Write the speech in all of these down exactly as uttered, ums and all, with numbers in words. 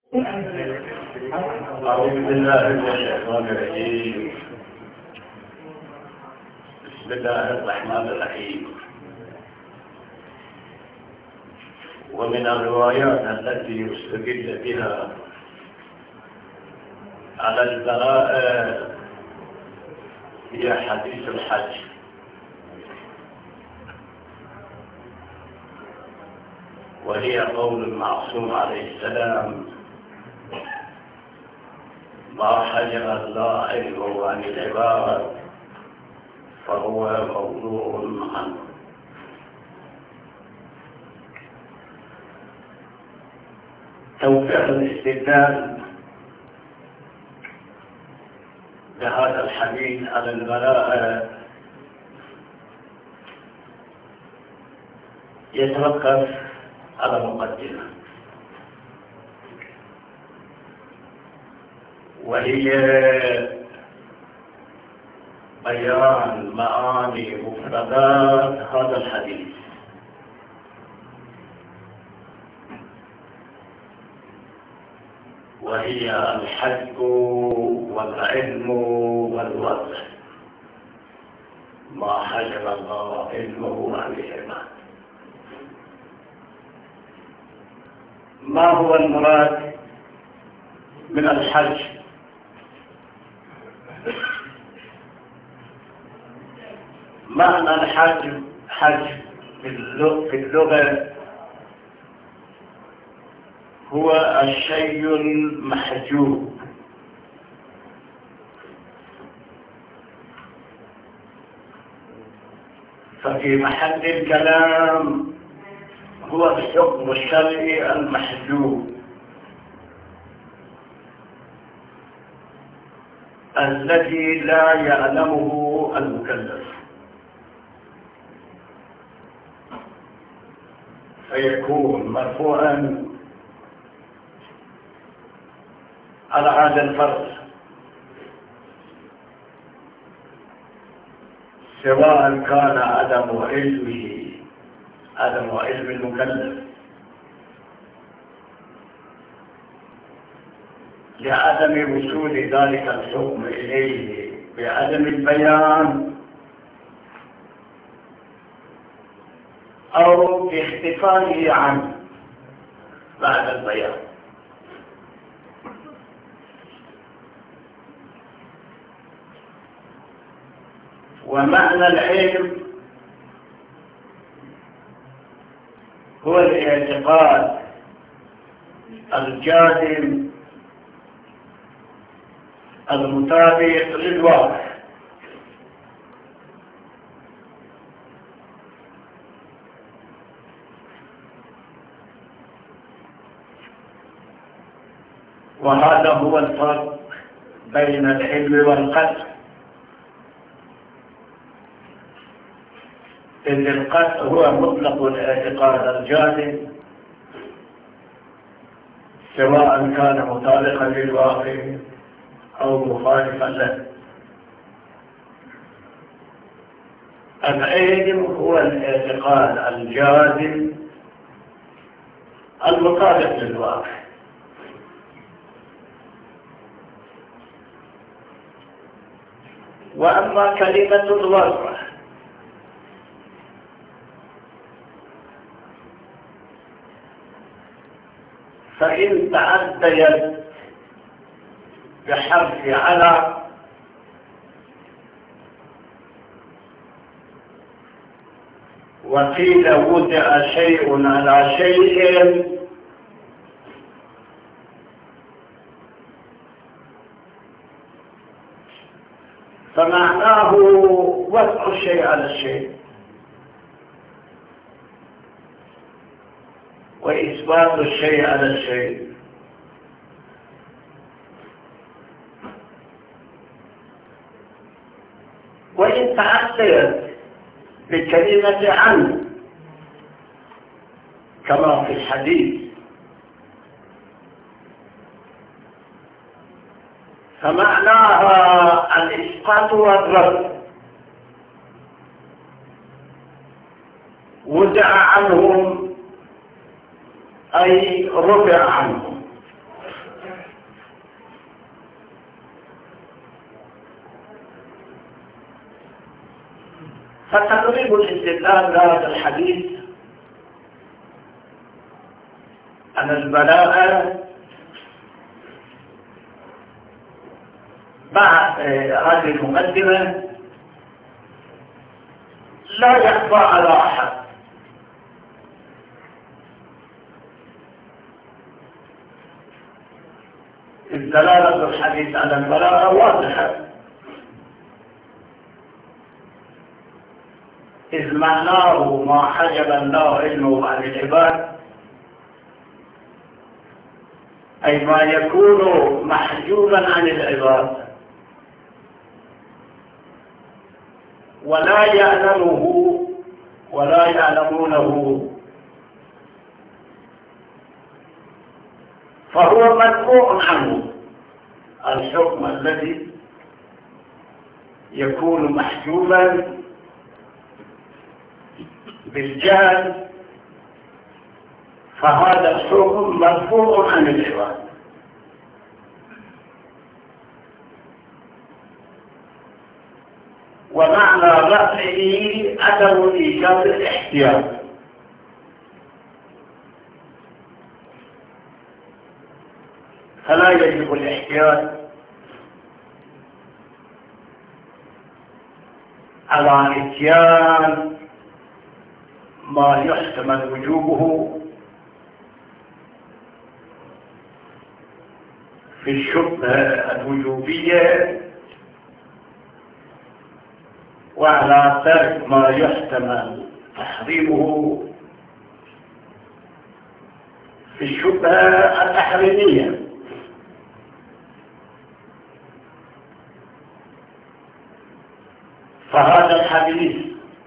أعوذ بالله من الشيطان الرجيم. بسم الله الرحمن الرحيم. ومن الروايات التي يستدل بها على البراءة هي حديث الحج، وهي قول المعصوم عليه السلام: ما حجر الله علمه عن العباد فهو موضوع عنه. توفيق الاستدلال بهذا الحديث على البراءة يتوقف على مقدمة، وهي بيان معاني مفردات هذا الحديث، وهي الحج والعلم والوضع. ما حجر الله علمه عن العباد. ما هو المراد من الحج؟ معنى الحج حج في اللغة هو الشيء المحجوب، ففي محل الكلام هو الحكم الشرعي المحجوب الذي لا يعلمه المكلف، فيكون مرفوعا على هذا الفرض، سواء كان عدم علمه عدم علم المكلف لعدم وصول ذلك الحكم إليه بعدم البيان أو باختفائه عنه بعد البيان. ومعنى العلم هو الاعتقاد الجازم المطابق للواقع، وهذا هو الفرق بين العلم والقدر. إن القدر هو مطلق الاعتقاد الجازم سواء كان مطابقا للواقع أو مخالفا له. العلم هو الاعتقاد الجازم المطابق للواقع، وأما كلمة الوضع فإن تعديت بحرف على وقيل وضع شيء على شيء فمعناه وضع الشيء على الشيء وإثبات الشيء على الشيء. وإن تعديت بكلمة عن كما في الحديث فمعناها الإسقاط والرد، وزع عنهم أي رفع عنهم. فتقريب الاستدلال لهذا الحديث أن البلاء بعد هذه المقدمة لا يخفى على أحد الدلالة الحديث على البلاء واضحة، إذ معناه ما حجب الله علمه عن العباد، أي ما يكون محجوبا عن العباد ولا يعلمه ولا يعلمونه، فهو مدفوع عنه. الحكم الذي يكون محجوبا بالجهل فهذا الحكم مرفوع عن العباد. ومعنى رفعه عدم إيجاب الاحتياط، فلا يجب الاحتياط على اتيان ما يحتمل وجوبه في الشبهة الوجوبية، وعلى ترك ما يحتمل تحريمه في الشبهة التحريمية. فهذا الحديث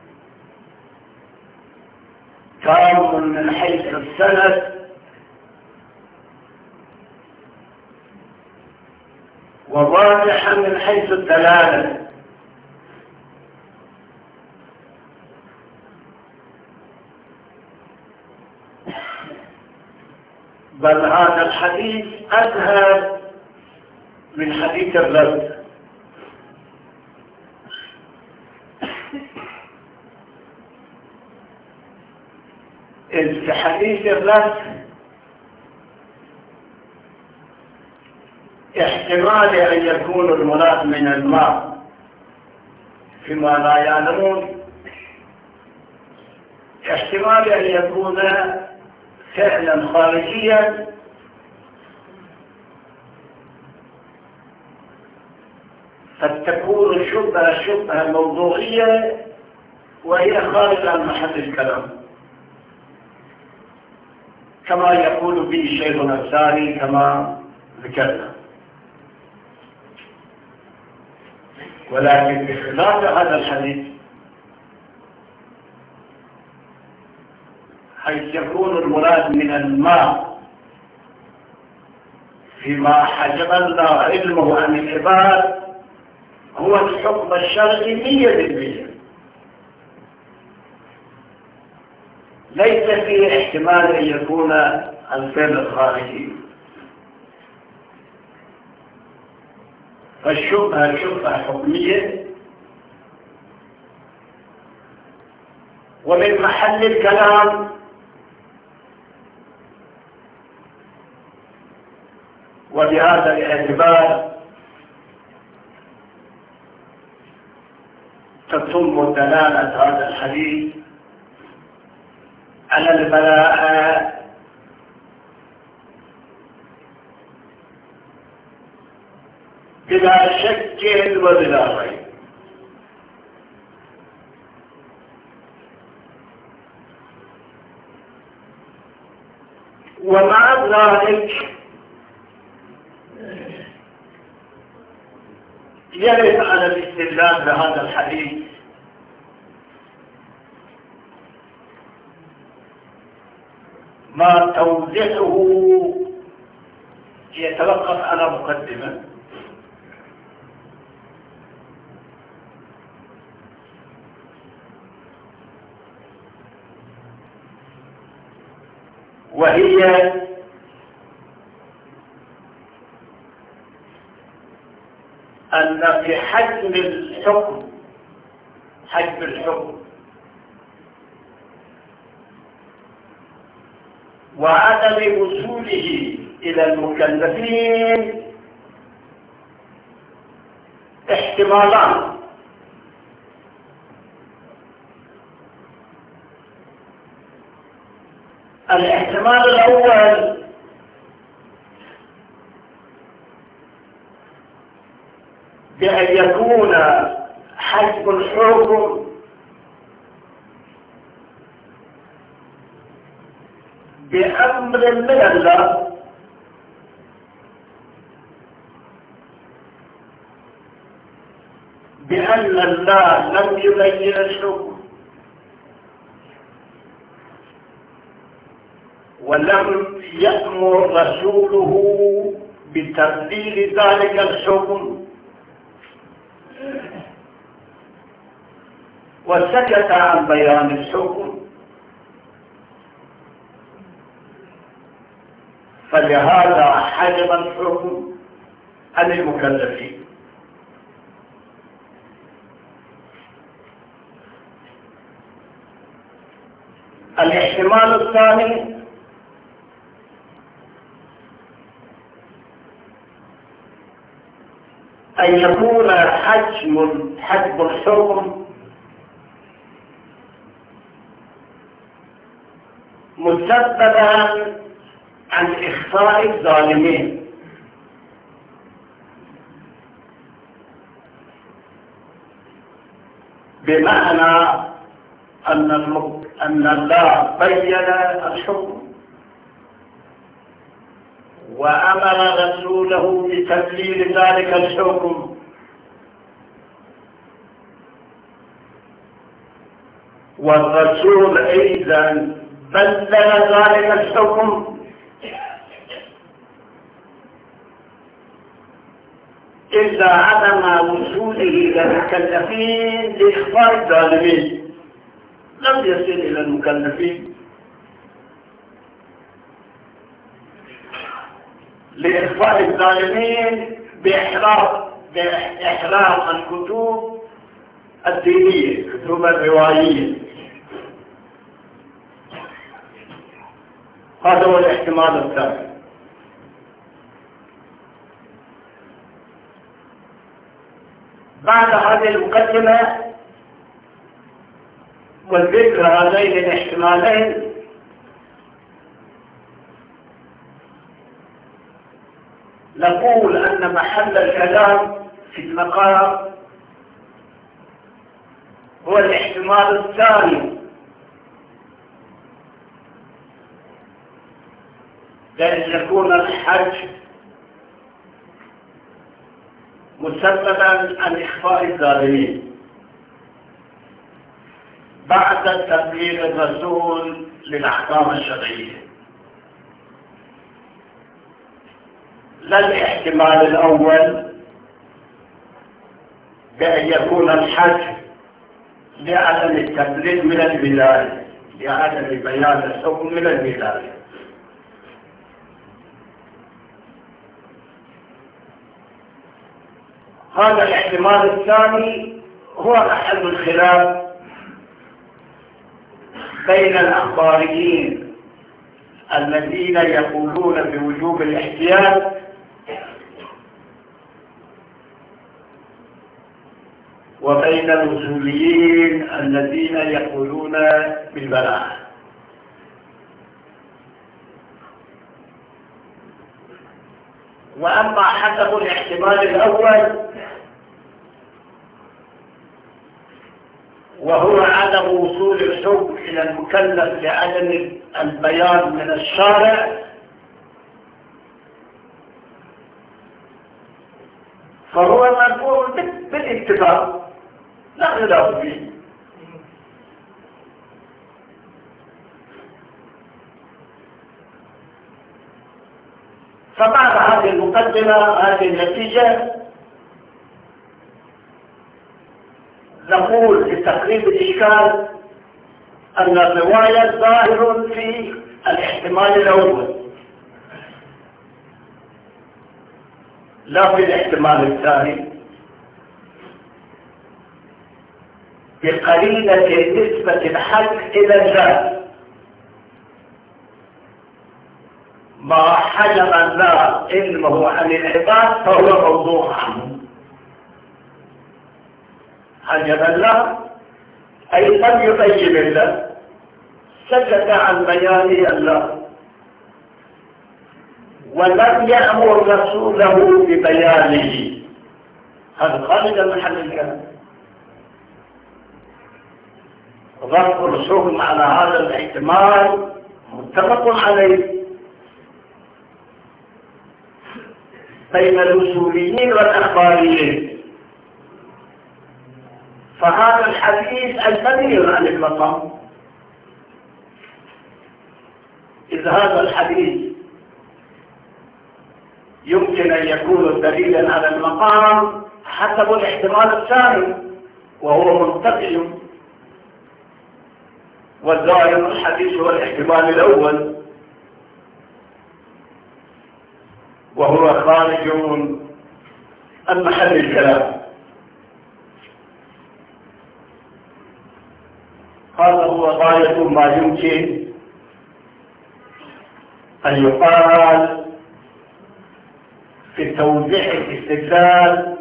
تام من حيث السند وواضح من حيث الدلالة، بل هذا الحديث أزهر من حديث الرد. إذ في حديث الرد احتمال أن يكون المراد من الماء فيما لا يعلمون، احتمال أن يكون فعلا خارجيا، فتكون الشبهة شبهة موضوعية وهي خارج عن محل الكلام، كما يقول به شيخنا الثاني كما ذكرنا. ولكن بخلاف هذا الحديث حيث يكون المراد من الماء فيما حجب الله علمه عن العباد هو الحكم الشرعي مية بالمية، ليس فيه احتمال أن يكون الفعل الخارجي. فالشبهة شبهة حكمية، ومن محل الكلام وبهذا الاعتبار تتم دلالة هذا الحديث على البلاء بلا شك وبلا ريب. ومع ذلك يرد على الاستدلال بهذا الحديث ما توضيحه يتوقف على مقدمة، وهي أن في حجم الحكم حجب الحكم وعدم وصوله إلى المكلفين احتمالان. الاحتمال الأول بأن يكون حجب الحكم بأمر من الله بأن الله لم يبين الحكم ولم يأمر رسوله بتبديل ذلك الحكم وسكت عن بيان الحكم، فلهذا حجب الحكم عن المكلفين. الاحتمال الثاني أن يكون حجم حجب الحكم مسببا عن إخفاء الظالمين، بمعنى أن أن الله بين الحكم وأمر رسوله بتبليغ ذلك الحكم، والرسول أيضا بلغ ذلك الحكم إلا عدم وصوله إلى المكلفين لإخفاء الظالمين، لم يصل إلى المكلفين لإخفاء الظالمين بإحراق بإحراق الكتب الدينية، الكتب الروايية. هذا هو الاحتمال الثاني. بعد هذه المقدمة والذكر هذين الاحتمالين نقول أن محل الكلام في المقام هو الاحتمال الثاني، بأن يكون الحج مسببا عن إخفاء الظالمين بعد تبليغ الرسول للأحكام الشرعية، لا الاحتمال الأول بأن يكون الحج لعدم التبليغ من البداية، لعدم بيان الحكم من البداية. هذا الاحتمال الثاني هو محل الخلاف بين الأخباريين الذين يقولون بوجوب الاحتياط وبين الوصوليين الذين يقولون بالبراءة. وأما حسب الاحتمال الأول وهو عدم وصول الحكم إلى المكلف لعدم البيان من الشارع، فهو مقبول بالاتفاق لا خلاف فيه. فبعد هذه المقدمة هذه النتيجة نقول لتقريب الإشكال أن الرواية ظاهر في الاحتمال الأول لا في الاحتمال الثاني، بقرينة نسبة الحق إلى الذات، ما حجب الله علمه عن العباد فهو موضوع عنه. حجب الله أي لم يبين الله، سكت عن بيان الله، ولم يأمر رسوله ببيانه. هذا خارج محل الكلام. ضرب الرسوم على هذا الاحتمال متفق عليه بين الوصوليين والأخباريين. فهذا الحديث البديل عن المقام. إذا هذا الحديث يمكن أن يكون دليلا على المقام حسب الاحتمال الثاني وهو منتفي، والظاهر الحديث هو الاحتمال الأول وهو خارج عن محل الكلام. هذا هو غاية ما يمكن أن يقال في توضيح الاستدلال،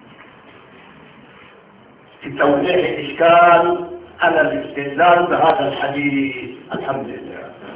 في توضيح الإشكال على الاستدلال بهذا الحديث. الحمد لله.